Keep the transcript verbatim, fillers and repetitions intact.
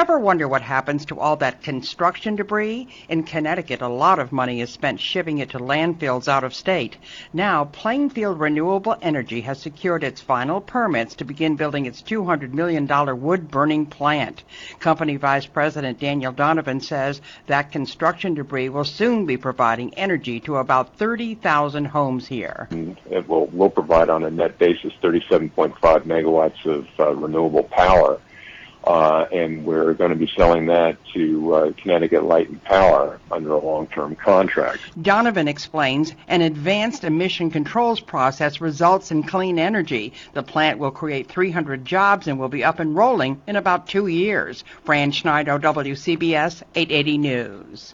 Ever wonder what happens to all that construction debris? In Connecticut, a lot of money is spent shipping it to landfills out of state. Now, Plainfield Renewable Energy has secured its final permits to begin building its two hundred million dollars wood-burning plant. Company Vice President Daniel Donovan says that construction debris will soon be providing energy to about thirty thousand homes here. It will, will provide on a net basis thirty-seven point five megawatts of uh, renewable power. Uh, and we're going to be selling that to uh, Connecticut Light and Power under a long-term contract. Donovan explains an advanced emission controls process results in clean energy. The plant will create three hundred jobs and will be up and rolling in about two years. Fran Schneider, W C B S eight eighty News.